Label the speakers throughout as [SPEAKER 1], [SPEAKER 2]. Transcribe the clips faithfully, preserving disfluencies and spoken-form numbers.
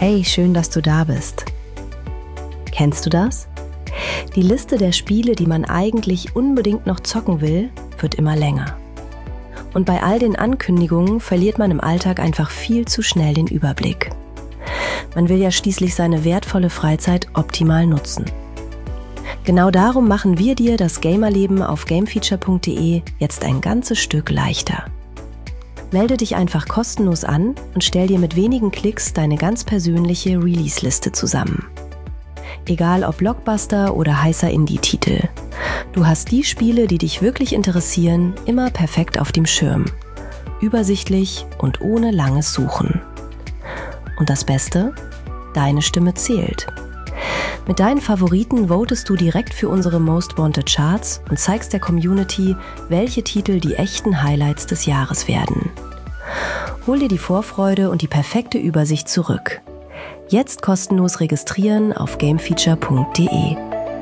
[SPEAKER 1] Hey, schön, dass du da bist. Kennst du das? Die Liste der Spiele, die man eigentlich unbedingt noch zocken will, wird immer länger. Und bei all den Ankündigungen verliert man im Alltag einfach viel zu schnell den Überblick. Man will ja schließlich seine wertvolle Freizeit optimal nutzen. Genau darum machen wir dir das Gamerleben auf gamefeature punkt de jetzt ein ganzes Stück leichter. Melde dich einfach kostenlos an und stell dir mit wenigen Klicks deine ganz persönliche Release-Liste zusammen. Egal ob Blockbuster oder heißer Indie-Titel. Du hast die Spiele, die dich wirklich interessieren, immer perfekt auf dem Schirm. Übersichtlich und ohne langes Suchen. Und das Beste? Deine Stimme zählt. Mit deinen Favoriten votest du direkt für unsere Most Wanted Charts und zeigst der Community, welche Titel die echten Highlights des Jahres werden. Hol dir die Vorfreude und die perfekte Übersicht zurück. Jetzt kostenlos registrieren auf gamefeature punkt de.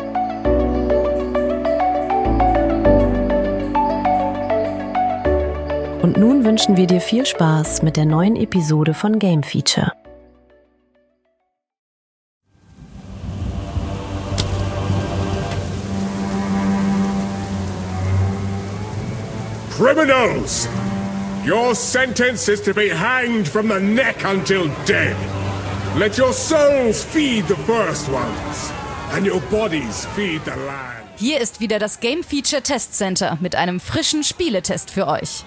[SPEAKER 1] Und nun wünschen wir dir viel Spaß mit der neuen Episode von Game Feature.
[SPEAKER 2] Criminals! Your sentence is to be hanged from the neck until dead. Let your souls feed the first ones, and your bodies feed the land.
[SPEAKER 3] Hier ist wieder das Game Feature Test Center mit einem frischen Spieletest für euch.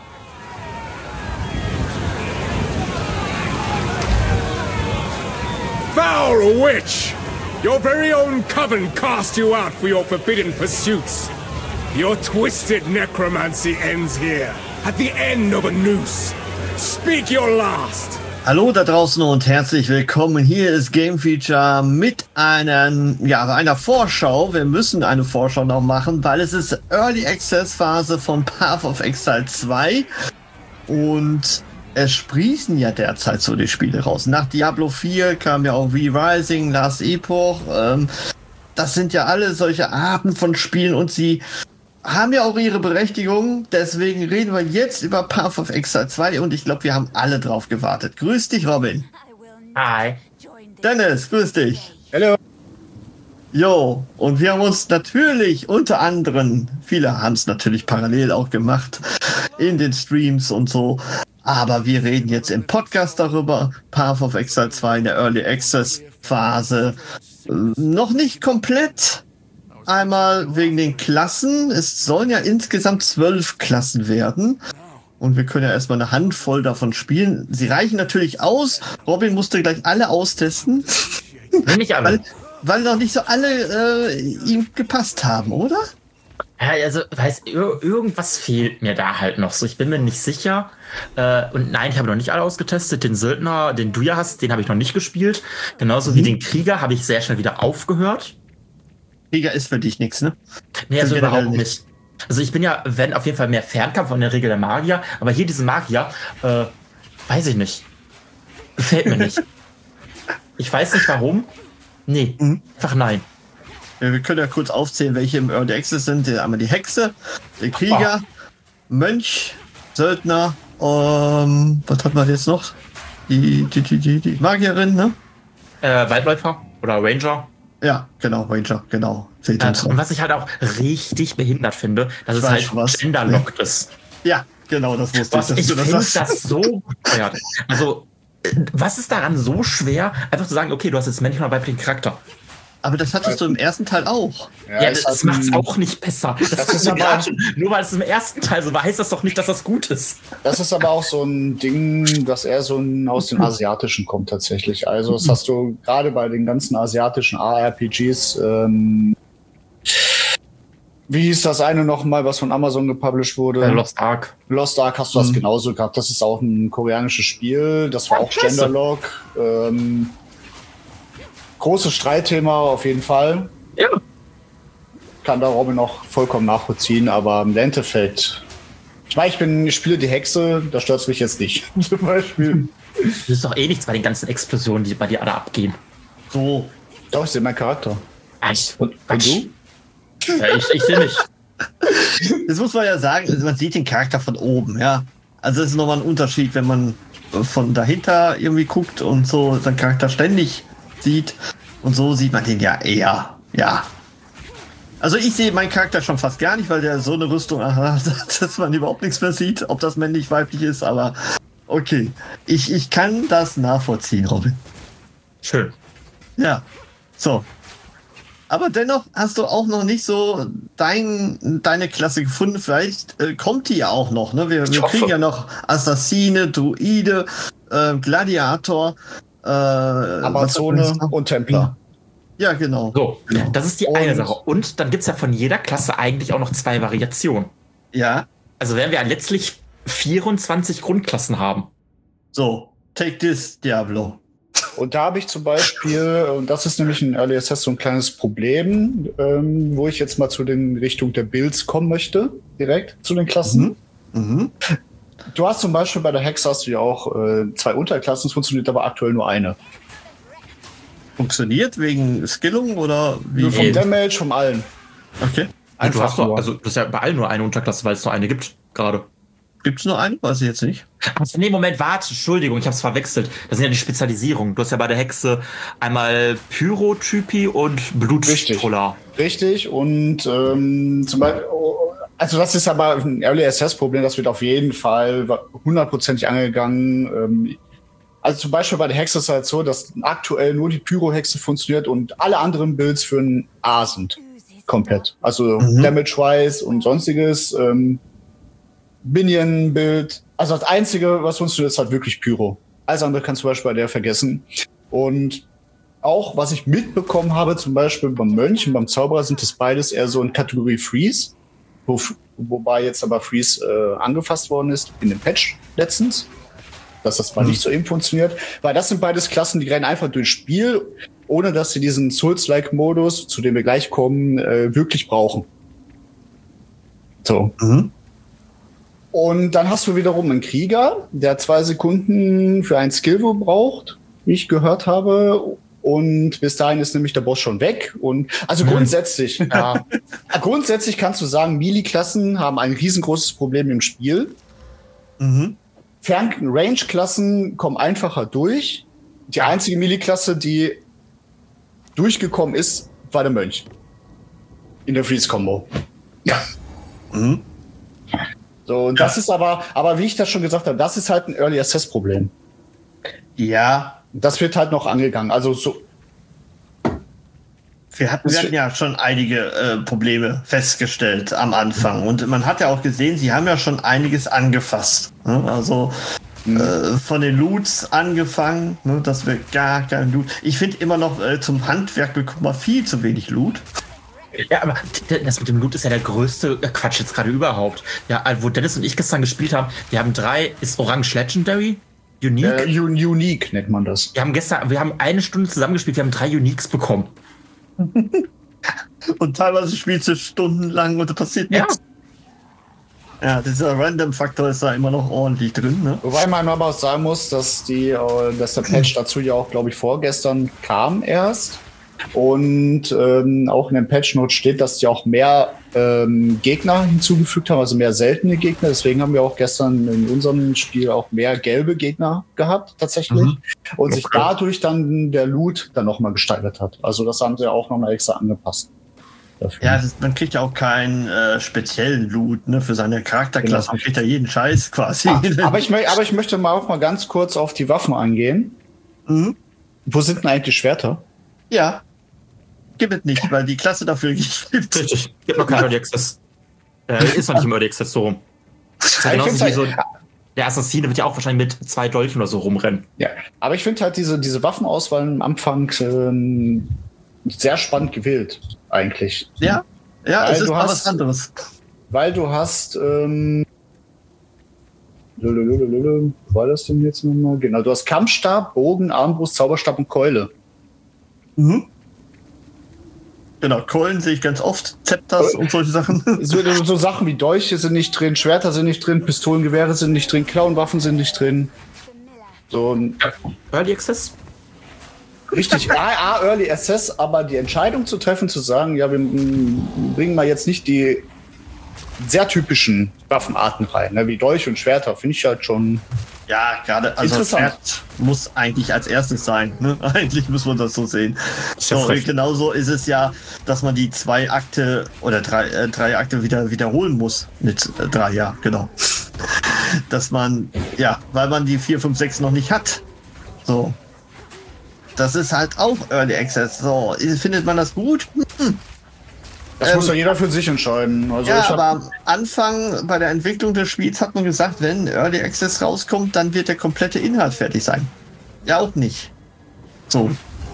[SPEAKER 2] Foul witch! Your very own coven cast you out for your forbidden pursuits. Your twisted necromancy ends here, at the end of a noose. Speak your last.
[SPEAKER 4] Hallo da draußen und herzlich willkommen. Hier ist Game Feature mit einer, ja, einer Vorschau. Wir müssen eine Vorschau noch machen, weil es ist Early Access Phase von Path of Exile zwei und es sprießen ja derzeit so die Spiele raus. Nach Diablo vier kam ja auch V-Rising, Last Epoch. Ähm, das sind ja alle solche Arten von Spielen und sie haben ja auch ihre Berechtigung, deswegen reden wir jetzt über Path of Exile zwei und ich glaube, wir haben alle drauf gewartet. Grüß dich, Robin.
[SPEAKER 5] Hi.
[SPEAKER 4] Dennis, grüß dich.
[SPEAKER 5] Hallo.
[SPEAKER 4] Jo, und wir haben uns natürlich unter anderem, viele haben es natürlich parallel auch gemacht, in den Streams und so, aber wir reden jetzt im Podcast darüber, Path of Exile zwei in der Early Access Phase, noch nicht komplett. Einmal wegen den Klassen. Es sollen ja insgesamt zwölf Klassen werden. Und wir können ja erstmal eine Handvoll davon spielen. Sie reichen natürlich aus. Robin musste gleich alle austesten.
[SPEAKER 5] Nicht alle.
[SPEAKER 4] Weil, weil noch nicht so alle äh, ihm gepasst haben, oder?
[SPEAKER 5] Ja, also, weiß, ir- irgendwas fehlt mir da halt noch so. Ich bin mir nicht sicher. Äh, und nein, ich habe noch nicht alle ausgetestet. Den Söldner, den du ja hast, den habe ich noch nicht gespielt. Genauso mhm. wie den Krieger habe ich sehr schnell wieder aufgehört.
[SPEAKER 4] Krieger ist für dich nichts, ne?
[SPEAKER 5] Nee, also überhaupt nicht. nicht. Also ich bin ja, wenn auf jeden Fall mehr Fernkampf von der Regel der Magier, aber hier diese Magier, äh, weiß ich nicht. Gefällt mir nicht. Ich weiß nicht warum. Nee, mhm. einfach nein.
[SPEAKER 4] Ja, wir können ja kurz aufzählen, welche im Early Access sind. Einmal die Hexe, der Krieger, oh. Mönch, Söldner, ähm, was hat man jetzt noch? Die, die, die, die, die Magierin, ne?
[SPEAKER 5] Äh, Waldläufer oder Ranger.
[SPEAKER 4] Ja, genau, Ranger, genau.
[SPEAKER 5] Äh, und was ich halt auch richtig behindert finde, dass ich es halt was. genderlockt ist.
[SPEAKER 4] Ja, genau, das wusste
[SPEAKER 5] was,
[SPEAKER 4] ich.
[SPEAKER 5] Ich
[SPEAKER 4] du
[SPEAKER 5] finde
[SPEAKER 4] das,
[SPEAKER 5] das so bescheuert. Also, was ist daran so schwer, einfach zu sagen, okay, du hast jetzt männlichen oder weiblichen Charakter?
[SPEAKER 4] Aber das hattest du im ersten Teil auch.
[SPEAKER 5] Ja, ja das, das macht es auch nicht besser. Das
[SPEAKER 6] das
[SPEAKER 5] ist aber auch, nur weil es im ersten Teil so war, heißt das doch nicht, dass das gut ist.
[SPEAKER 6] Das ist aber auch so ein Ding, dass eher so ein, aus dem Asiatischen kommt tatsächlich. Also das hast du gerade bei den ganzen asiatischen A R P Gs. Ähm, wie hieß das eine nochmal, was von Amazon gepublished wurde?
[SPEAKER 5] Ja, Lost Ark.
[SPEAKER 6] Lost Ark hast du das mhm. genauso gehabt. Das ist auch ein koreanisches Spiel. Das war auch Genderlock. Ähm, Großes Streitthema auf jeden Fall.
[SPEAKER 5] Ja.
[SPEAKER 6] Kann da Robin noch vollkommen nachvollziehen, aber im Endeffekt. Ich meine, ich bin, ich spiele die Hexe, da stört es mich jetzt nicht. Zum Beispiel.
[SPEAKER 5] Das ist doch eh nichts bei den ganzen Explosionen, die bei dir alle abgehen.
[SPEAKER 4] So.
[SPEAKER 6] Doch, ich sehe meinen Charakter.
[SPEAKER 5] Echt?
[SPEAKER 6] Und, und du?
[SPEAKER 5] Ja, ich, ich sehe nicht.
[SPEAKER 4] Das muss man ja sagen, man sieht den Charakter von oben, ja. Also es ist nochmal ein Unterschied, wenn man von dahinter irgendwie guckt und so seinen Charakter ständig sieht. Und so sieht man den ja eher, ja. Also ich sehe meinen Charakter schon fast gar nicht, weil der so eine Rüstung hat, dass man überhaupt nichts mehr sieht, ob das männlich, weiblich ist, aber okay. Ich, ich kann das nachvollziehen, Robin.
[SPEAKER 5] Schön.
[SPEAKER 4] Ja, so. Aber dennoch hast du auch noch nicht so dein, deine Klasse gefunden. Vielleicht äh, kommt die ja auch noch. Ne? Wir, wir kriegen ja noch Assassine, Druide, äh, Gladiator, äh,
[SPEAKER 6] Amazone und Templer.
[SPEAKER 4] Ja, genau.
[SPEAKER 5] So,
[SPEAKER 4] genau.
[SPEAKER 5] Das ist die
[SPEAKER 6] und
[SPEAKER 5] eine Sache. Und dann gibt es ja von jeder Klasse eigentlich auch noch zwei Variationen.
[SPEAKER 4] Ja.
[SPEAKER 5] Also werden wir letztlich vierundzwanzig Grundklassen haben.
[SPEAKER 4] So, take this, Diablo.
[SPEAKER 6] Und da habe ich zum Beispiel, und das ist nämlich ein Early Access so ein kleines Problem, ähm, wo ich jetzt mal zu den Richtung der Builds kommen möchte, direkt zu den Klassen.
[SPEAKER 4] Mhm. Mhm.
[SPEAKER 6] Du hast zum Beispiel bei der Hex hast du ja auch äh, zwei Unterklassen, es funktioniert aber aktuell nur eine.
[SPEAKER 4] Funktioniert wegen Skillung oder wie?
[SPEAKER 6] Nur vom Damage, vom allen.
[SPEAKER 4] Okay.
[SPEAKER 5] Du hast, doch,
[SPEAKER 6] nur.
[SPEAKER 5] also, du hast ja bei allen nur eine Unterklasse, weil es nur eine gibt, gerade.
[SPEAKER 4] Gibt es nur einen? Weiß ich jetzt nicht.
[SPEAKER 5] Also, nee, Moment, warte, Entschuldigung, ich hab's verwechselt. Das sind ja die Spezialisierungen. Du hast ja bei der Hexe einmal Pyrotypie und Bluttroller.
[SPEAKER 6] Richtig. Richtig, und ähm, zum Beispiel, also das ist aber ein Early Access Problem, das wird auf jeden Fall hundertprozentig angegangen. Ähm, also zum Beispiel bei der Hexe ist es halt so, dass aktuell nur die Pyro-Hexe funktioniert und alle anderen Builds für ein A sind. Komplett. Also mhm. Damage-wise und sonstiges. Ähm, Minion-Bild. Also das Einzige, was funktioniert, ist halt wirklich Pyro. Alles andere kannst du zum Beispiel bei der vergessen. Und auch, was ich mitbekommen habe, zum Beispiel beim Mönch und beim Zauberer, sind das beides eher so in Kategorie Freeze. Wo, wobei jetzt aber Freeze äh, angefasst worden ist in dem Patch letztens. Dass das mal mhm. nicht so eben funktioniert. Weil das sind beides Klassen, die rennen einfach durchs Spiel, ohne dass sie diesen Souls-like-Modus, zu dem wir gleich kommen, äh, wirklich brauchen. So. Mhm. Und dann hast du wiederum einen Krieger, der zwei Sekunden für ein Skillwurf braucht, wie ich gehört habe. Und bis dahin ist nämlich der Boss schon weg. Und also mhm. grundsätzlich, ja, grundsätzlich kannst du sagen, Melee-Klassen haben ein riesengroßes Problem im Spiel. Mhm. Fern-Range-Klassen kommen einfacher durch. Die einzige Melee-Klasse, die durchgekommen ist, war der Mönch. In der Freeze-Combo. Ja. Mhm. So, und ja. das ist aber, aber wie ich das schon gesagt habe, das ist halt ein Early Access Problem.
[SPEAKER 4] Ja.
[SPEAKER 6] Das wird halt noch angegangen. Also so.
[SPEAKER 4] Wir hatten, wir hatten ja schon einige äh, Probleme festgestellt am Anfang. Und man hat ja auch gesehen, sie haben ja schon einiges angefasst. Ne? Also mhm. äh, von den Loots angefangen, ne? Dass wir gar kein Loot. Ich finde immer noch äh, zum Handwerk bekommt man viel zu wenig Loot.
[SPEAKER 5] Ja, aber das mit dem Loot ist ja der größte Quatsch jetzt gerade überhaupt. Ja, wo Dennis und ich gestern gespielt haben, wir haben drei, ist Orange Legendary, Unique.
[SPEAKER 6] Äh, unique nennt man das.
[SPEAKER 5] Wir haben gestern, wir haben eine Stunde zusammengespielt, wir haben drei Uniques bekommen.
[SPEAKER 4] Und teilweise spielst du stundenlang und da passiert nichts. Ja, dieser Random-Faktor ist da immer noch ordentlich drin. Ne?
[SPEAKER 6] Wobei man aber auch sagen muss, dass, die, dass der Patch dazu ja auch, glaube ich, vorgestern kam erst. Und ähm, auch in den Patch-Notes steht, dass die auch mehr ähm, Gegner hinzugefügt haben, also mehr seltene Gegner. Deswegen haben wir auch gestern in unserem Spiel auch mehr gelbe Gegner gehabt, tatsächlich. Mhm. Und okay. sich dadurch dann der Loot dann nochmal gesteigert hat. Also das haben sie auch nochmal extra angepasst. Dafür.
[SPEAKER 4] Ja, ist, man kriegt ja auch keinen äh, speziellen Loot, ne, für seine Charakterklasse. Man kriegt ja jeden Scheiß quasi.
[SPEAKER 6] Ah, aber, ich, aber ich möchte mal auch mal ganz kurz auf die Waffen eingehen. Mhm. Wo sind denn eigentlich die Schwerter?
[SPEAKER 4] Ja, gibt es nicht, weil die Klasse dafür gibt.
[SPEAKER 5] Richtig, gibt noch keinen Early Access. Äh, ist noch nicht im Early Access so rum. Genauso wie
[SPEAKER 6] halt,
[SPEAKER 5] so, der Assassine wird ja auch wahrscheinlich mit zwei Dolchen oder so rumrennen.
[SPEAKER 6] Ja, aber ich finde halt diese, diese Waffenauswahl am Anfang ähm, sehr spannend gewählt, eigentlich.
[SPEAKER 4] Ja, ja, es ist mal was anderes.
[SPEAKER 6] Weil du hast, ähm, wo war das denn jetzt nochmal? Genau, du hast Kampfstab, Bogen, Armbrust, Zauberstab und Keule.
[SPEAKER 4] Mhm. Genau, Keulen sehe ich ganz oft, Zepters und solche Sachen.
[SPEAKER 6] So, so Sachen wie Dolche sind nicht drin, Schwerter sind nicht drin, Pistolengewehre sind nicht drin, Klauenwaffen sind nicht drin. So ein
[SPEAKER 5] Early Access?
[SPEAKER 6] Richtig, A, A, Early Access, aber die Entscheidung zu treffen, zu sagen, ja, wir bringen mal jetzt nicht die sehr typischen Waffenarten rein, ne? Wie Dolch und Schwerter, finde ich halt schon.
[SPEAKER 4] Ja, gerade, also das Schwert muss eigentlich als erstes sein. Ne? Eigentlich muss man das so sehen. So, genauso ist es ja, dass man die zwei Akte oder drei, äh, drei Akte wieder wiederholen muss. Mit äh, drei, ja, genau. Dass man, ja, weil man die vier, fünf, sechs noch nicht hat. So. Das ist halt auch Early Access. So, findet man das gut? Hm.
[SPEAKER 6] Das ähm, muss ja jeder für sich entscheiden. Also
[SPEAKER 4] ja,
[SPEAKER 6] ich
[SPEAKER 4] aber am Anfang bei der Entwicklung des Spiels hat man gesagt, wenn Early Access rauskommt, dann wird der komplette Inhalt fertig sein. Ja, auch nicht. So.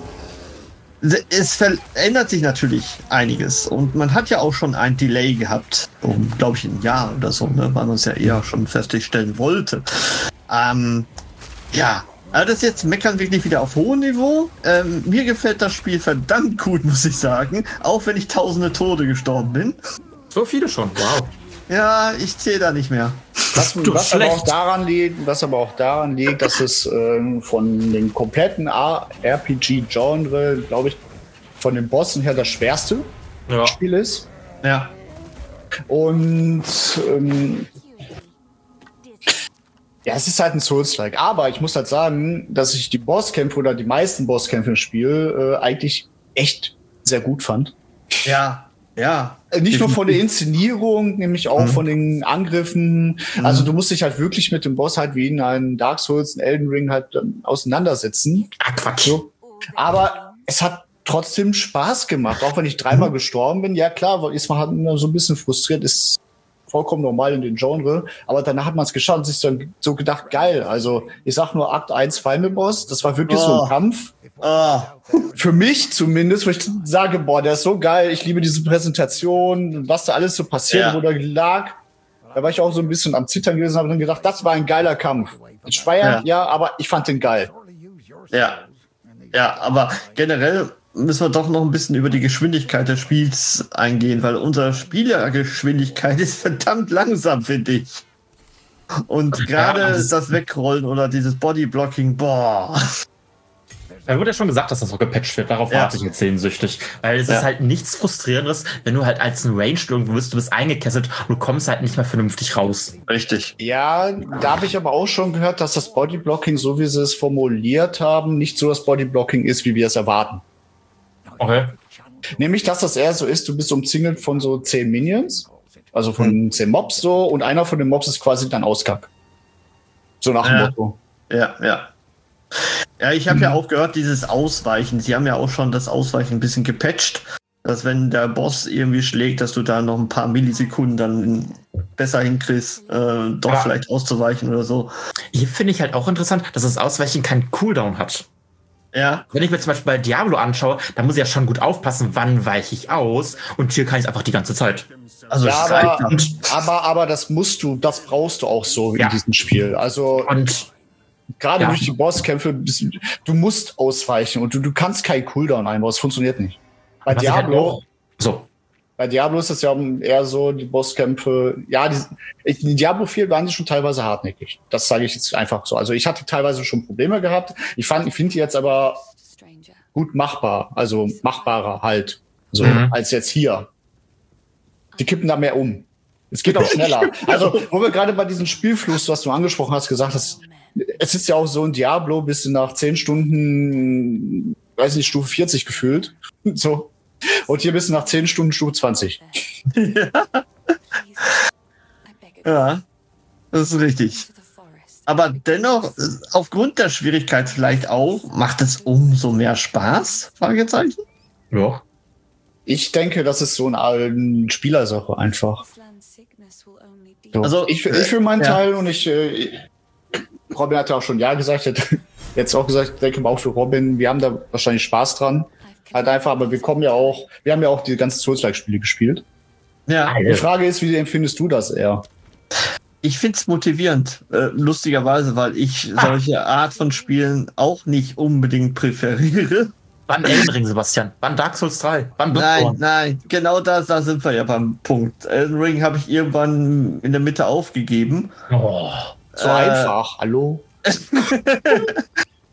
[SPEAKER 4] Es verändert sich natürlich einiges und man hat ja auch schon ein Delay gehabt, um, glaube ich, ein Jahr oder so, ne, weil man es ja eher schon feststellen wollte. Ähm, ja. Aber das ist jetzt Meckern wirklich wieder auf hohem Niveau. Ähm, mir gefällt das Spiel verdammt gut, muss ich sagen. Auch wenn ich tausende Tode gestorben bin.
[SPEAKER 5] So viele schon, wow.
[SPEAKER 4] Ja, ich zähle da nicht mehr.
[SPEAKER 6] Was, was, aber auch daran liegt, was aber auch daran liegt, dass es ähm, von dem kompletten R P G-Genre, glaube ich, von den Bossen her das schwerste ja. Spiel ist.
[SPEAKER 4] Ja.
[SPEAKER 6] Und ähm, ja, es ist halt ein Souls-like. Aber ich muss halt sagen, dass ich die Bosskämpfe oder die meisten Bosskämpfe im Spiel äh, eigentlich echt sehr gut fand.
[SPEAKER 4] Ja, ja.
[SPEAKER 6] Äh, nicht nur von der Inszenierung, nämlich auch mhm. von den Angriffen. Mhm. Also du musst dich halt wirklich mit dem Boss halt wie in einem Dark Souls, in Elden Ring halt ähm, auseinandersetzen.
[SPEAKER 5] Ach, Quatsch.
[SPEAKER 6] So. Aber es hat trotzdem Spaß gemacht, auch wenn ich dreimal mhm. gestorben bin. Ja klar, ist man halt immer so ein bisschen frustriert, ist vollkommen normal in dem Genre, aber danach hat man es geschafft und sich dann so gedacht, geil, also ich sag nur Akt eins Final Boss, das war wirklich oh. so ein Kampf. Oh. Für mich zumindest, wo ich sage, boah, der ist so geil, ich liebe diese Präsentation, was da alles so passiert, ja. wo da lag. Da war ich auch so ein bisschen am Zittern gewesen, habe dann gedacht, das war ein geiler Kampf. Schwer, ja. ja, aber ich fand den geil.
[SPEAKER 4] Ja, ja, aber generell müssen wir doch noch ein bisschen über die Geschwindigkeit des Spiels eingehen, weil unsere Spielergeschwindigkeit ist verdammt langsam, finde ich. Und gerade ja, das, das Wegrollen oder dieses Bodyblocking, boah.
[SPEAKER 5] Da wurde ja schon gesagt, dass das auch gepatcht wird. Darauf ja. warte ich jetzt sehnsüchtig. Weil es ja. ist halt nichts Frustrierendes, wenn du halt als ein Ranged irgendwo bist, du bist eingekesselt und du kommst halt nicht mehr vernünftig raus.
[SPEAKER 4] Richtig.
[SPEAKER 6] Ja, da habe ich aber auch schon gehört, dass das Bodyblocking, so wie sie es formuliert haben, nicht so das Bodyblocking ist, wie wir es erwarten.
[SPEAKER 5] Okay.
[SPEAKER 6] Nämlich, dass das eher so ist, du bist umzingelt von so zehn Minions, also von hm. zehn Mobs so, und einer von den Mobs ist quasi dein Auskack. So nach dem
[SPEAKER 4] ja.
[SPEAKER 6] Motto.
[SPEAKER 4] Ja, ja. Ja, ich habe hm. ja auch gehört, dieses Ausweichen, sie haben ja auch schon das Ausweichen ein bisschen gepatcht, dass wenn der Boss irgendwie schlägt, dass du da noch ein paar Millisekunden dann besser hinkriegst, äh, doch ja. vielleicht auszuweichen oder so.
[SPEAKER 5] Hier finde ich halt auch interessant, dass das Ausweichen keinen Cooldown hat.
[SPEAKER 4] Ja.
[SPEAKER 5] Wenn ich mir zum Beispiel bei Diablo anschaue, da muss ich ja schon gut aufpassen, wann weiche ich aus. Und hier kann ich es einfach die ganze Zeit.
[SPEAKER 6] Also ja, aber, aber, aber das musst du, das brauchst du auch so ja. in diesem Spiel. Also
[SPEAKER 5] und
[SPEAKER 6] gerade ja. durch die Bosskämpfe, du musst ausweichen und du, du kannst keinen Cooldown einbauen. Das funktioniert nicht. Bei Was Diablo.
[SPEAKER 5] Halt so.
[SPEAKER 6] Bei Diablo ist es ja eher so, die Bosskämpfe, ja, die, in Diablo vier waren die schon teilweise hartnäckig. Das sage ich jetzt einfach so. Also ich hatte teilweise schon Probleme gehabt. Ich fand, ich finde die jetzt aber gut machbar. Also machbarer halt. So, mhm. als jetzt hier. Die kippen da mehr um. Es geht auch schneller. Also, wo wir gerade bei diesem Spielfluss, was du angesprochen hast, gesagt hast, es ist ja auch so, in Diablo bist du nach zehn Stunden, weiß nicht, Stufe vierzig gefühlt. So. Und hier bist du nach zehn Stunden Stufe zwanzig.
[SPEAKER 4] Ja. Ja, das ist richtig. Aber dennoch, aufgrund der Schwierigkeit vielleicht auch, macht es umso mehr Spaß? Fragezeichen?
[SPEAKER 5] Ja.
[SPEAKER 6] Ich denke, das ist so eine Spielersache einfach. So. Also ich, ich für meinen ja. Teil und ich, äh, Robin hat ja auch schon ja gesagt, hat jetzt auch gesagt, ich denke mal auch für Robin, wir haben da wahrscheinlich Spaß dran. Halt einfach, aber wir kommen ja auch, wir haben ja auch die ganzen Souls-like-Spiele gespielt.
[SPEAKER 4] Ja.
[SPEAKER 6] Die Frage ist, wie empfindest du das eher?
[SPEAKER 4] Ich find's motivierend, äh, lustigerweise, weil ich ah. solche Art von Spielen auch nicht unbedingt präferiere.
[SPEAKER 5] Wann Elden Ring, Sebastian? Wann Dark Souls drei? Wann Bloodborne?
[SPEAKER 4] Nein, nein, genau da, da sind wir ja beim Punkt. Elden Ring habe ich irgendwann in der Mitte aufgegeben.
[SPEAKER 6] Oh, so äh, einfach, hallo?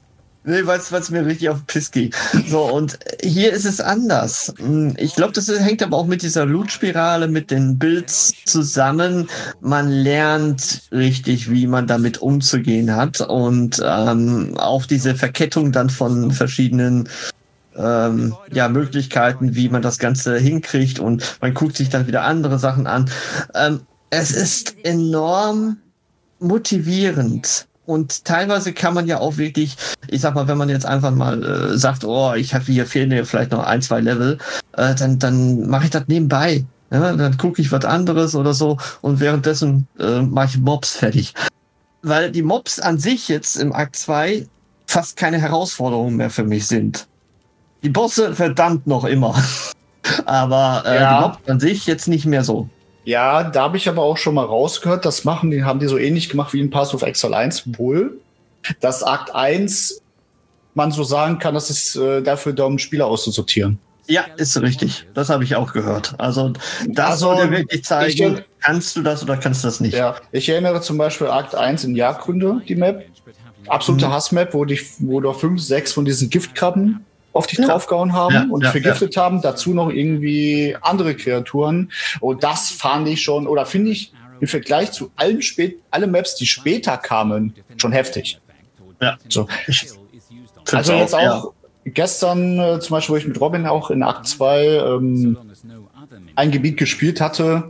[SPEAKER 4] Nee, weil es mir richtig auf den Piss ging. So, und hier ist es anders. Ich glaube, das hängt aber auch mit dieser Loot-Spirale, mit den Builds zusammen. Man lernt richtig, wie man damit umzugehen hat. Und ähm, auch diese Verkettung dann von verschiedenen ähm, ja, Möglichkeiten, wie man das Ganze hinkriegt. Und man guckt sich dann wieder andere Sachen an. Ähm, es ist enorm motivierend. Und teilweise kann man ja auch wirklich, ich sag mal, wenn man jetzt einfach mal äh, sagt, oh, ich habe hier fehlen mir vielleicht noch ein, zwei Level, äh, dann dann mache ich das nebenbei. Ja? Dann gucke ich was anderes oder so und währenddessen äh, mache ich Mobs fertig. Weil die Mobs an sich jetzt im Akt zwei fast keine Herausforderung mehr für mich sind. Die Bosse verdammt noch immer. Aber äh,
[SPEAKER 6] ja.
[SPEAKER 4] die Mobs an sich jetzt nicht mehr so.
[SPEAKER 6] Ja, da habe ich aber auch schon mal rausgehört, das machen die, haben die so ähnlich gemacht wie in Path of Exile eins wohl, dass Akt eins man so sagen kann, das ist äh, dafür da, um Spieler auszusortieren.
[SPEAKER 4] Ja, ist richtig. Das habe ich auch gehört. Also das
[SPEAKER 6] Also,
[SPEAKER 4] soll dir wirklich zeigen,
[SPEAKER 6] ich,
[SPEAKER 4] kannst du das oder kannst du das nicht.
[SPEAKER 6] Ja, ich erinnere zum Beispiel Akt eins in Jagdgründe, die Map. Absolute mhm. Hassmap, wo, die, wo da fünf, sechs von diesen Giftkrabben auf dich ja. draufgehauen haben ja, und ja, vergiftet ja. haben, dazu noch irgendwie andere Kreaturen. Und das fand ich schon, oder finde ich im Vergleich zu allen spät, alle Maps, die später kamen, schon heftig.
[SPEAKER 4] Ja.
[SPEAKER 6] So. Also jetzt auch ja. gestern äh, zum Beispiel, wo ich mit Robin auch in Akt zwei ähm, ein Gebiet gespielt hatte,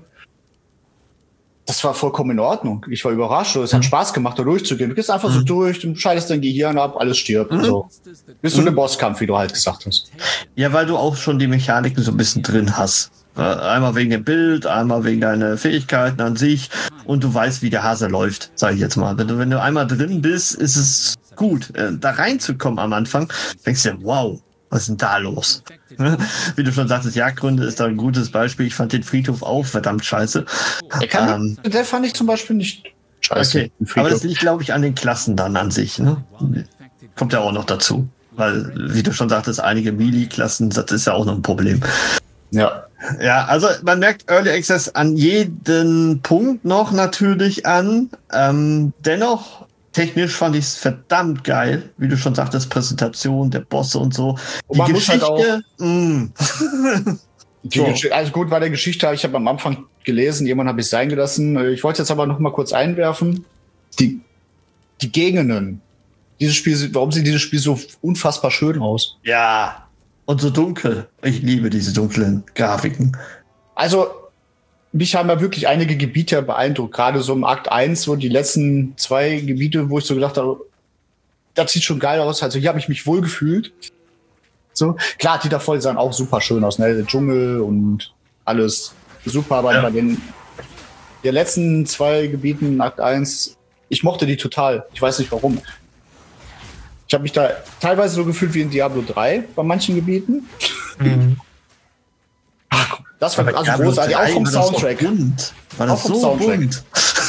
[SPEAKER 6] das war vollkommen in Ordnung. Ich war überrascht. Es hat mhm. Spaß gemacht, da durchzugehen. Du gehst einfach mhm. so durch, du schaltest dein Gehirn ab, alles stirbt. Mhm. So. Bis zu mhm. dem Bosskampf, wie du halt gesagt hast.
[SPEAKER 4] Ja, weil du auch schon die Mechaniken so ein bisschen drin hast. Einmal wegen dem Bild, einmal wegen deiner Fähigkeiten an sich. Und du weißt, wie der Hase läuft, sage ich jetzt mal. Wenn du, wenn du einmal drin bist, ist es gut. Da reinzukommen am Anfang, denkst du, wow, was ist denn da los? Wie du schon sagtest, Jagdgründe ist da ein gutes Beispiel. Ich fand den Friedhof auch verdammt scheiße.
[SPEAKER 6] Der, kann, ähm, der fand ich zum Beispiel nicht scheiße.
[SPEAKER 4] Okay, aber das liegt, glaube ich, an den Klassen dann an sich. Ne? Kommt ja auch noch dazu. Weil, wie du schon sagtest, einige Melee-Klassen, das ist ja auch noch ein Problem.
[SPEAKER 6] Ja.
[SPEAKER 4] Ja, also man merkt Early Access an jeden Punkt noch natürlich an. Ähm, dennoch technisch fand ich es verdammt geil, wie du schon sagtest, Präsentation der Bosse und so.
[SPEAKER 6] Und die Geschichte, halt auch,
[SPEAKER 4] mm.
[SPEAKER 6] die so. Gesch- also gut, bei der Geschichte, ich habe am Anfang gelesen, jemand habe ich sein gelassen. Ich wollte jetzt aber noch mal kurz einwerfen. Die, die Gegenden, dieses Spiel, warum sieht dieses Spiel so unfassbar schön aus?
[SPEAKER 4] Ja, und so dunkel. Ich liebe diese dunklen Grafiken.
[SPEAKER 6] Also, mich haben ja wirklich einige Gebiete beeindruckt. Gerade so im Akt eins, so die letzten zwei Gebiete, wo ich so gedacht habe, das sieht schon geil aus. Also hier habe ich mich wohl gefühlt. So, klar, die davor sahen auch super schön aus, ne? Der Dschungel und alles super, aber ja. bei den der letzten zwei Gebieten in Akt eins, ich mochte die total. Ich weiß nicht warum. Ich habe mich da teilweise so gefühlt wie in Diablo drei bei manchen Gebieten. Mhm. Ach, das war also großartig, auch vom Soundtrack.
[SPEAKER 4] War das auch vom so Soundtrack. Bunt.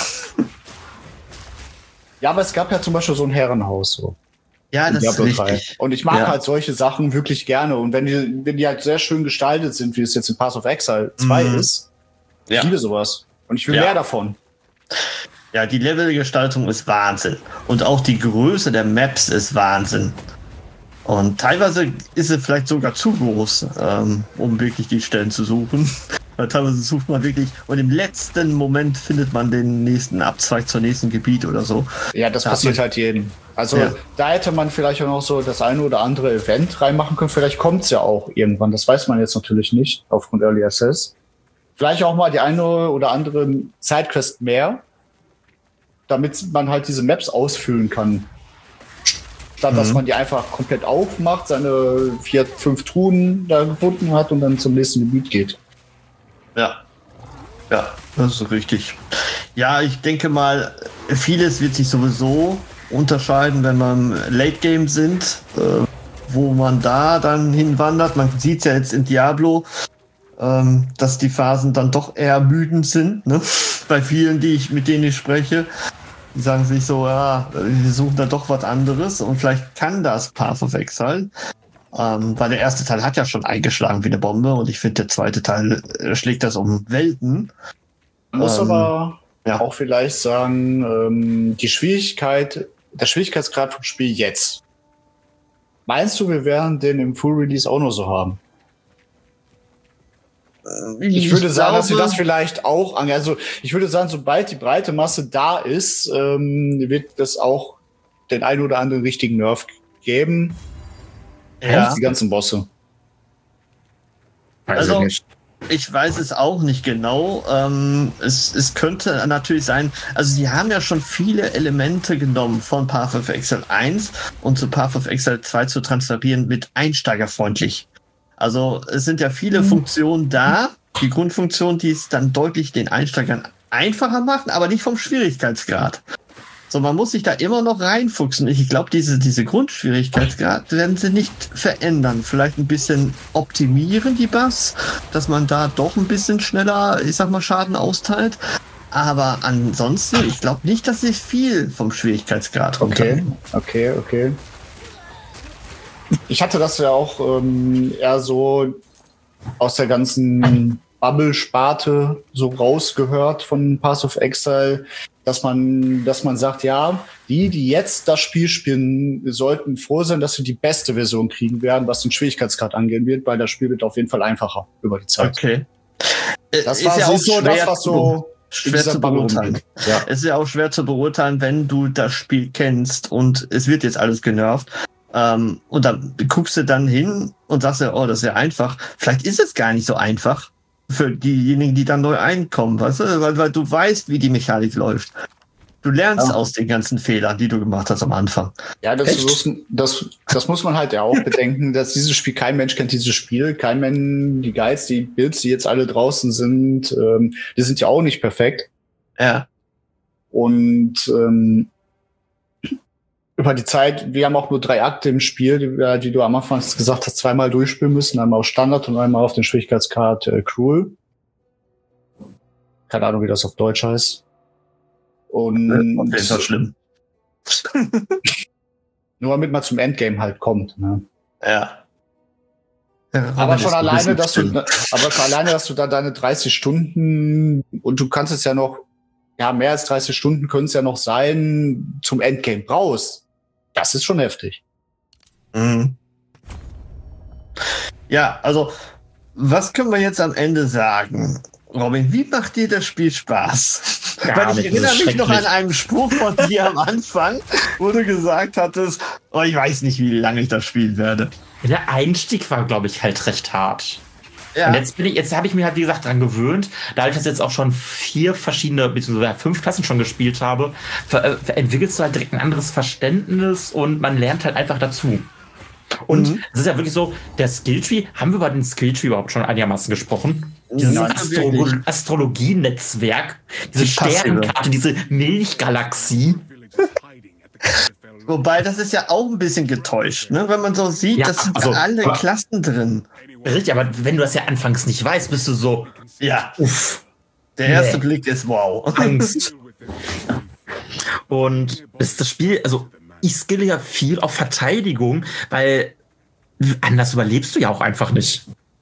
[SPEAKER 6] Ja, aber es gab ja zum Beispiel so ein Herrenhaus. So.
[SPEAKER 4] Ja, das ist richtig.
[SPEAKER 6] Und ich mag
[SPEAKER 4] ja.
[SPEAKER 6] halt solche Sachen wirklich gerne. Und wenn die, wenn die halt sehr schön gestaltet sind, wie es jetzt in Path of Exile zwei mhm. ist, ich ja. liebe sowas. Und ich will ja. mehr davon.
[SPEAKER 4] Ja, die Levelgestaltung ist Wahnsinn. Und auch die Größe der Maps ist Wahnsinn. Und teilweise ist sie vielleicht sogar zu groß, ähm, um wirklich die Stellen zu suchen. Weil teilweise sucht man wirklich und im letzten Moment findet man den nächsten Abzweig zur nächsten Gebiet oder so.
[SPEAKER 6] Ja, das da passiert halt jedem. Also ja. da hätte man vielleicht auch noch so das eine oder andere Event reinmachen können. Vielleicht kommt es ja auch irgendwann. Das weiß man jetzt natürlich nicht aufgrund Early Access. Vielleicht auch mal die eine oder andere Sidequest mehr, damit man halt diese Maps ausfüllen kann. Statt, mhm. dass man die einfach komplett aufmacht, seine vier, fünf Truhen da gefunden hat und dann zum nächsten Gebiet geht.
[SPEAKER 4] Ja. Ja, das ist richtig. Ja, ich denke mal, vieles wird sich sowieso unterscheiden, wenn man Late Game sind, äh, wo man da dann hinwandert. Man sieht es ja jetzt in Diablo, ähm, dass die Phasen dann doch eher ermüdend sind, ne? Bei vielen, die ich, mit denen ich spreche. Die sagen sich so, ja, wir suchen da doch was anderes und vielleicht kann das Path of Exile. Ähm, weil der erste Teil hat ja schon eingeschlagen wie eine Bombe und ich finde, der zweite Teil äh, schlägt das um Welten.
[SPEAKER 6] Man muss ähm, aber
[SPEAKER 4] ja.
[SPEAKER 6] auch vielleicht sagen, ähm, die Schwierigkeit, der Schwierigkeitsgrad vom Spiel jetzt Meinst du, wir werden den im Full Release auch noch so haben? Ich, ich würde sagen, glaube, dass wir das vielleicht auch an. Also ich würde sagen, sobald die breite Masse da ist, ähm, wird das auch den einen oder anderen richtigen Nerf geben.
[SPEAKER 4] Ja.
[SPEAKER 6] Die ganzen Bosse.
[SPEAKER 4] Also ich weiß es auch nicht genau. Ähm, es, es könnte natürlich sein, also sie haben ja schon viele Elemente genommen von Path of Exile eins und zu Path of Exile zwei zu transferieren mit einsteigerfreundlich. Also es sind ja viele mhm. Funktionen da, die Grundfunktionen, die es dann deutlich den Einsteigern einfacher machen, aber nicht vom Schwierigkeitsgrad. So, man muss sich da immer noch reinfuchsen. Ich glaube, diese, diese Grundschwierigkeitsgrad werden sie nicht verändern. Vielleicht ein bisschen optimieren, die Buffs, dass man da doch ein bisschen schneller, ich sag mal, Schaden austeilt. Aber ansonsten, ich glaube nicht, dass sie viel vom Schwierigkeitsgrad runter.
[SPEAKER 6] Okay, okay, okay. Ich hatte das ja auch ähm, eher so aus der ganzen Bubble-Sparte so rausgehört von Path of Exile, dass man, dass man sagt, ja, die, die jetzt das Spiel spielen, sollten froh sein, dass sie die beste Version kriegen werden, was den Schwierigkeitsgrad angehen wird, weil das Spiel wird auf jeden Fall einfacher über die Zeit.
[SPEAKER 4] Okay.
[SPEAKER 6] Das war ja auch so das, was so
[SPEAKER 4] schwer zu beurteilen. Ja. Es ist ja auch schwer zu beurteilen, wenn du das Spiel kennst und es wird jetzt alles genervt. Ähm, und dann guckst du dann hin und sagst ja, oh, das ist ja einfach. Vielleicht ist es gar nicht so einfach für diejenigen, die dann neu einkommen, weißt du? Weil, weil du weißt, wie die Mechanik läuft. Du lernst ja. aus den ganzen Fehlern, die du gemacht hast am Anfang.
[SPEAKER 6] Ja, das, das, das, das muss man halt ja auch bedenken, dass dieses Spiel, kein Mensch kennt dieses Spiel, kein Mensch, die Guides, die Builds, die jetzt alle draußen sind, ähm, die sind ja auch nicht perfekt.
[SPEAKER 4] Ja.
[SPEAKER 6] Und ähm, über die Zeit, wir haben auch nur drei Akte im Spiel, die, die du am Anfang gesagt hast, zweimal durchspielen müssen, einmal auf Standard und einmal auf den Schwierigkeitsgrad äh, Cruel. Keine Ahnung, wie das auf Deutsch heißt. Und,
[SPEAKER 4] und das ist doch schlimm.
[SPEAKER 6] Nur damit man zum Endgame halt kommt. Ne?
[SPEAKER 4] Ja.
[SPEAKER 6] ja aber schon alleine, dass du, aber schon alleine, dass du da deine dreißig Stunden und du kannst es ja noch, ja, mehr als dreißig Stunden können es ja noch sein, zum Endgame brauchst. Das ist schon heftig.
[SPEAKER 4] Mhm. Ja, also, was können wir jetzt am Ende sagen? Robin, wie macht dir das Spiel Spaß?
[SPEAKER 5] Ja,
[SPEAKER 4] Weil ich erinnere mich noch an einen Spruch von dir am Anfang, wo du gesagt hattest, oh, ich weiß nicht, wie lange ich das spielen werde.
[SPEAKER 5] Der Einstieg war, glaube ich, halt recht hart.
[SPEAKER 4] Ja.
[SPEAKER 5] Und jetzt bin ich, jetzt habe ich mich halt, wie gesagt, dran gewöhnt, dadurch, dass ich jetzt auch schon vier verschiedene, beziehungsweise fünf Klassen schon gespielt habe, ver- ver- entwickelst du halt direkt ein anderes Verständnis und man lernt halt einfach dazu. Und mhm. es ist ja wirklich so, der Skilltree, haben wir über den Skilltree überhaupt schon einigermaßen gesprochen? Dieses
[SPEAKER 4] ja,
[SPEAKER 5] Astro- Astrologie-Netzwerk, diese
[SPEAKER 4] Die
[SPEAKER 5] Sternenkarte, diese Milchgalaxie.
[SPEAKER 4] Wobei, das ist ja auch ein bisschen getäuscht, ne? Wenn man so sieht,
[SPEAKER 5] Ja,
[SPEAKER 4] das sind
[SPEAKER 5] also,
[SPEAKER 4] alle
[SPEAKER 5] aber-
[SPEAKER 4] Klassen drin.
[SPEAKER 5] Richtig, aber wenn du das ja anfangs nicht weißt, bist du so,
[SPEAKER 4] Ja,
[SPEAKER 5] uff,
[SPEAKER 4] der erste
[SPEAKER 5] Nee.
[SPEAKER 4] Blick ist wow.
[SPEAKER 5] Angst. Und das, das Spiel, also ich skille ja viel auf Verteidigung, weil anders überlebst du ja auch einfach nicht.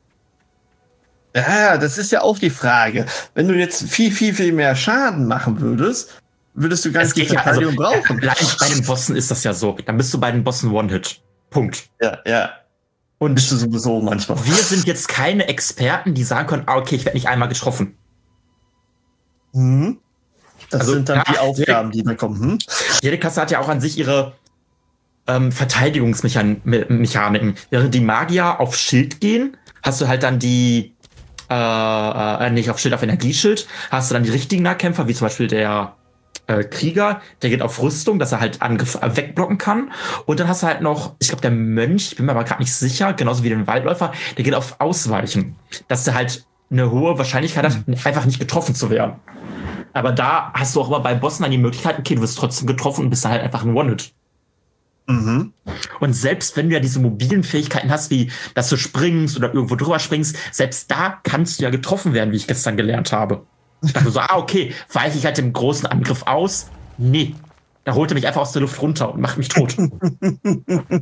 [SPEAKER 4] Ja, das ist ja auch die Frage. Wenn du jetzt viel, viel, viel mehr Schaden machen würdest, würdest du gar
[SPEAKER 5] Es
[SPEAKER 4] nicht die
[SPEAKER 5] geht ja, also,
[SPEAKER 4] Verteidigung brauchen.
[SPEAKER 5] Allein bei den Bossen ist das ja so. Dann bist du bei den Bossen One-Hit. Punkt.
[SPEAKER 4] Ja, ja.
[SPEAKER 5] Und
[SPEAKER 4] Bist du sowieso manchmal.
[SPEAKER 5] wir sind jetzt keine Experten, die sagen können, ah, okay, ich werde nicht einmal getroffen.
[SPEAKER 4] Mhm. Das
[SPEAKER 5] Also,
[SPEAKER 4] sind dann
[SPEAKER 5] ja,
[SPEAKER 4] die Aufgaben, die da kommen. Hm?
[SPEAKER 5] Jede Klasse hat ja auch an sich ihre ähm, Verteidigungsmechaniken. Während die Magier auf Schild gehen, hast du halt dann die, äh, äh, nicht auf Schild, auf Energieschild, hast du dann die richtigen Nahkämpfer, wie zum Beispiel der äh, Krieger, der geht auf Rüstung, dass er halt Angriff äh, wegblocken kann. Und dann hast du halt noch, ich glaube, der Mönch, ich bin mir aber gerade nicht sicher, genauso wie den Waldläufer, der geht auf Ausweichen. Dass der halt eine hohe Wahrscheinlichkeit hat, einfach nicht getroffen zu werden. Aber da hast du auch immer bei Bossen dann die Möglichkeit, okay, du wirst trotzdem getroffen und bist dann halt einfach ein One-Hit.
[SPEAKER 4] Mhm.
[SPEAKER 5] Und selbst wenn du ja diese mobilen Fähigkeiten hast, wie dass du springst oder irgendwo drüber springst, selbst da kannst du ja getroffen werden, wie ich gestern gelernt habe. Ich dachte so, ah, okay, weiche ich halt den großen Angriff aus? Nee. Da holt er mich einfach aus der Luft runter und macht mich tot.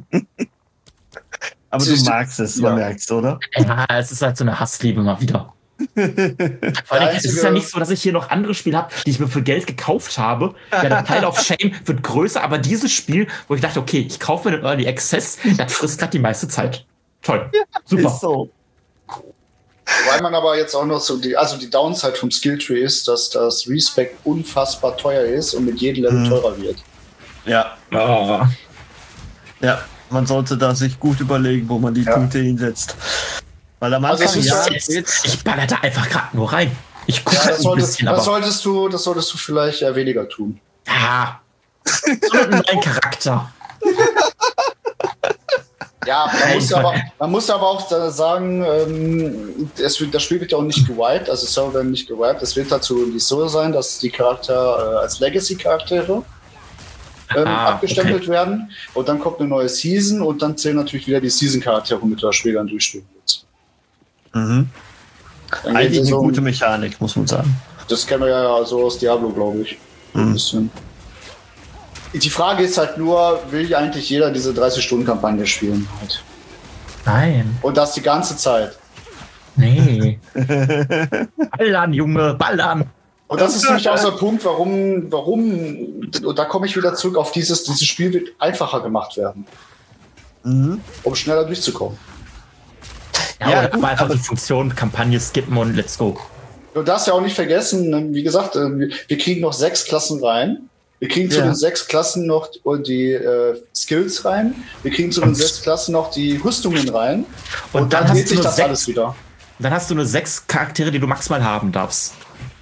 [SPEAKER 4] Aber du magst es, man
[SPEAKER 6] Ja.
[SPEAKER 4] merkt's, oder?
[SPEAKER 5] Ja, es ist halt so eine Hassliebe mal wieder. Vor allem, es ist ja nicht so, dass ich hier noch andere Spiele habe, die ich mir für Geld gekauft habe. Ja, der Pile of Shame wird größer, aber dieses Spiel, wo ich dachte, okay, ich kaufe mir den Early Access, das frisst gerade die meiste Zeit. Toll.
[SPEAKER 4] Ja,
[SPEAKER 5] super.
[SPEAKER 4] Ist so.
[SPEAKER 6] Weil man aber jetzt auch noch so, die, also die Downside vom Skilltree ist, dass das Respec unfassbar teuer ist und mit jedem Level mhm. teurer wird.
[SPEAKER 4] Ja.
[SPEAKER 5] Oh.
[SPEAKER 4] Ja, man sollte da sich gut überlegen, wo man die ja. Punkte hinsetzt. Weil am Anfang,
[SPEAKER 5] also
[SPEAKER 4] ja,
[SPEAKER 5] jetzt, jetzt, ich baller da einfach gerade nur rein. Ich gucke
[SPEAKER 6] ja, das,
[SPEAKER 5] ein
[SPEAKER 6] solltest,
[SPEAKER 5] bisschen,
[SPEAKER 6] das,
[SPEAKER 5] aber
[SPEAKER 6] solltest du, das solltest du vielleicht eher weniger tun.
[SPEAKER 5] Ja. So mit meinem Charakter.
[SPEAKER 6] Ja, man muss, aber, man muss aber auch sagen, ähm, es wird, das Spiel wird ja auch nicht gewiped, also Server werden nicht gewiped. Es wird dazu nicht so sein, dass die Charakter äh, als Legacy-Charaktere ähm, ah, abgestempelt okay. werden. Und dann kommt eine neue Season und dann zählen natürlich wieder die Season-Charaktere, womit du das Spiel dann durchspielen willst.
[SPEAKER 4] Mhm. Eigentlich eine so, gute Mechanik, muss man sagen.
[SPEAKER 6] Das kennen wir ja so aus Diablo, glaube ich. Mhm. Ein bisschen. Die Frage ist halt nur, will eigentlich jeder diese dreißig-Stunden-Kampagne spielen? Halt.
[SPEAKER 5] Nein.
[SPEAKER 6] Und das die ganze Zeit.
[SPEAKER 5] Nee. Ballern, Junge, ballern.
[SPEAKER 6] Und das ist nämlich auch so ein Punkt, warum, warum, und da komme ich wieder zurück auf dieses, dieses Spiel wird einfacher gemacht werden. Mhm. Um schneller durchzukommen.
[SPEAKER 5] Ja, ja oder einfach die Funktion, Kampagne skippen und let's go.
[SPEAKER 6] Du darfst ja auch nicht vergessen, wie gesagt, wir kriegen noch sechs Klassen rein. Wir kriegen zu ja. den sechs Klassen noch die äh, Skills rein. Wir kriegen zu den sechs Klassen noch die Rüstungen rein. Und, und dann, dann dreht sich das sechs, alles wieder.
[SPEAKER 5] Dann hast du nur sechs Charaktere, die du maximal haben darfst.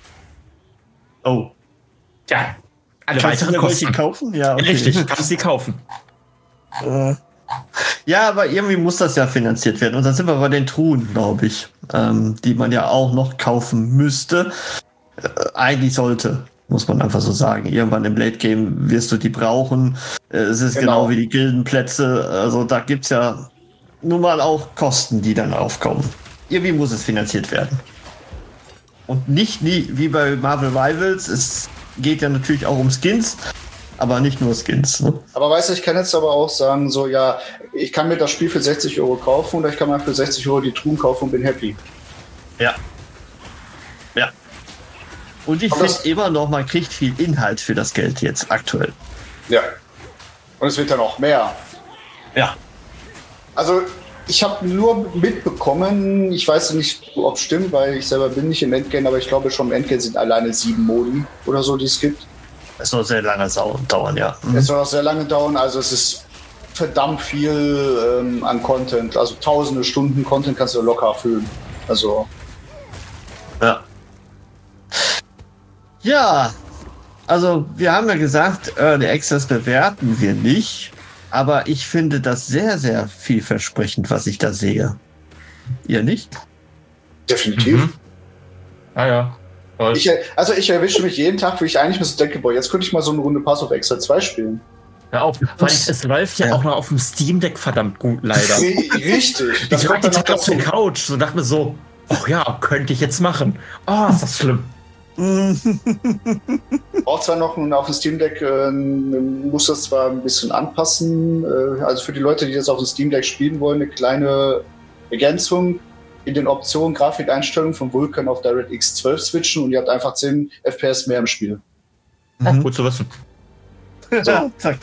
[SPEAKER 4] Oh.
[SPEAKER 5] Ja. Alle
[SPEAKER 4] kannst
[SPEAKER 5] weiteren
[SPEAKER 4] du
[SPEAKER 5] Kosten.
[SPEAKER 4] Kaufen? Ja, okay.
[SPEAKER 5] Richtig, kannst sie kaufen.
[SPEAKER 4] Äh. Ja, aber irgendwie muss das ja finanziert werden. Und dann sind wir bei den Truhen, glaube ich, ähm, die man ja auch noch kaufen müsste. Äh, eigentlich sollte. Muss man einfach so sagen. Irgendwann im Late Game wirst du die brauchen. Es ist genau, genau wie die Gildenplätze. Also da gibt es ja nun mal auch Kosten, die dann aufkommen. Irgendwie muss es finanziert werden. Und nicht nie, wie bei Marvel Rivals. Es geht ja natürlich auch um Skins, aber nicht nur Skins. Ne?
[SPEAKER 6] Aber weißt du, ich kann jetzt aber auch sagen, so ja, ich kann mir das Spiel für sechzig Euro kaufen oder ich kann mir für sechzig Euro die Truhen kaufen und bin happy.
[SPEAKER 4] Ja. Ja. Und ich finde immer noch, man kriegt viel Inhalt für das Geld jetzt aktuell.
[SPEAKER 6] Ja. Und es wird dann auch mehr.
[SPEAKER 4] Ja.
[SPEAKER 6] Also ich habe nur mitbekommen, ich weiß nicht, ob es stimmt, weil ich selber bin nicht im Endgame, aber ich glaube schon im Endgame sind alleine sieben Modi oder so, die es gibt.
[SPEAKER 4] Es soll sehr lange dauern, ja. Mhm.
[SPEAKER 6] Es soll auch sehr lange dauern, also es ist verdammt viel ähm, an Content. Also tausende Stunden Content kannst du locker füllen. Also.
[SPEAKER 4] Ja. Ja, also wir haben ja gesagt, Early Access bewerten wir nicht, aber ich finde das sehr, sehr vielversprechend, was ich da sehe. Ihr nicht?
[SPEAKER 6] Definitiv.
[SPEAKER 5] Mhm. Ah ja.
[SPEAKER 6] Ich, also ich erwische mich jeden Tag, wo ich eigentlich mir so denke, boah, jetzt könnte ich mal so eine Runde Path of Exile zwei spielen.
[SPEAKER 5] Hör auf, weil es läuft ja, ja auch noch auf dem Steam Deck verdammt gut, leider.
[SPEAKER 6] Richtig.
[SPEAKER 5] Ich lag die Tag auf der Couch und dachte mir so, ach ja, könnte ich jetzt machen. Oh, ist das schlimm.
[SPEAKER 6] Braucht zwar noch auf dem Steam Deck, äh, muss das zwar ein bisschen anpassen. Äh, also für die Leute, die das auf dem Steam Deck spielen wollen, eine kleine Ergänzung in den Optionen Grafikeinstellungen von Vulkan auf DirectX zwölf switchen und ihr habt einfach zehn F P S mehr im Spiel.
[SPEAKER 5] Mhm. Gut zu wissen.
[SPEAKER 4] So, zack.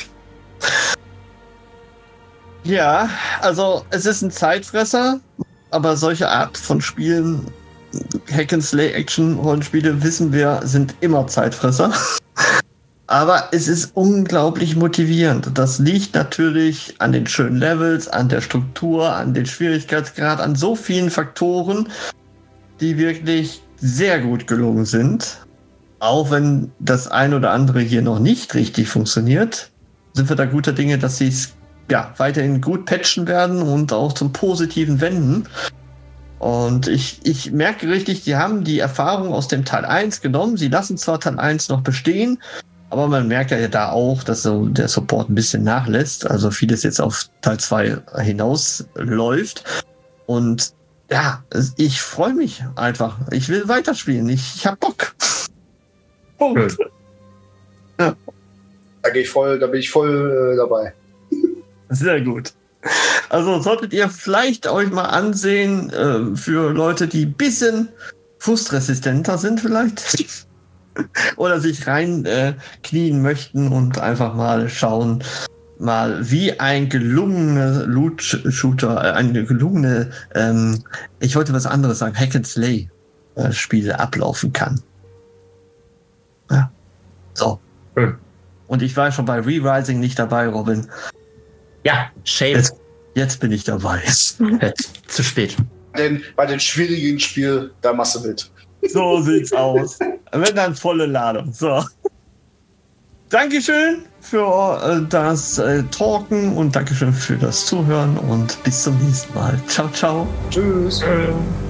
[SPEAKER 4] Ja, also es ist ein Zeitfresser, aber solche Art von Spielen, Hack-and-Slay-Action-Rollenspiele, wissen wir, sind immer Zeitfresser. Aber es ist unglaublich motivierend. Das liegt natürlich an den schönen Levels, an der Struktur, an den Schwierigkeitsgrad, an so vielen Faktoren, die wirklich sehr gut gelungen sind. Auch wenn das ein oder andere hier noch nicht richtig funktioniert, sind wir da guter Dinge, dass sie es ja, weiterhin gut patchen werden und auch zum Positiven wenden. Und ich, ich merke richtig, die haben die Erfahrung aus dem Teil eins genommen. Sie lassen zwar Teil eins noch bestehen, aber man merkt ja da auch, dass so der Support ein bisschen nachlässt. Also vieles jetzt auf Teil zwei hinausläuft. Und ja, ich freue mich einfach. Ich will weiterspielen. Ich, ich hab Bock. Punkt.
[SPEAKER 6] Ja. Da, geh ich voll, da bin ich voll äh, dabei.
[SPEAKER 4] Sehr gut. Also solltet ihr vielleicht euch mal ansehen, äh, für Leute, die ein bisschen frustresistenter sind vielleicht. Oder sich rein äh, knien möchten und einfach mal schauen, mal wie ein gelungener Loot-Shooter, äh, eine gelungene, ähm, ich wollte was anderes sagen, Hack-and-Slay-Spiele ablaufen kann. Ja. So.
[SPEAKER 5] Hm.
[SPEAKER 4] Und ich war schon bei Re-Rising nicht dabei, Robin.
[SPEAKER 5] Ja, shame.
[SPEAKER 4] Jetzt, jetzt bin ich dabei.
[SPEAKER 5] Zu spät.
[SPEAKER 6] Denn bei den schwierigen Spielen, da machst du mit.
[SPEAKER 4] So sieht's aus. Wenn dann volle Ladung. So. Dankeschön für äh, das äh, Talken und Dankeschön für das Zuhören und bis zum nächsten Mal. Ciao, ciao.
[SPEAKER 6] Tschüss.
[SPEAKER 5] Ähm.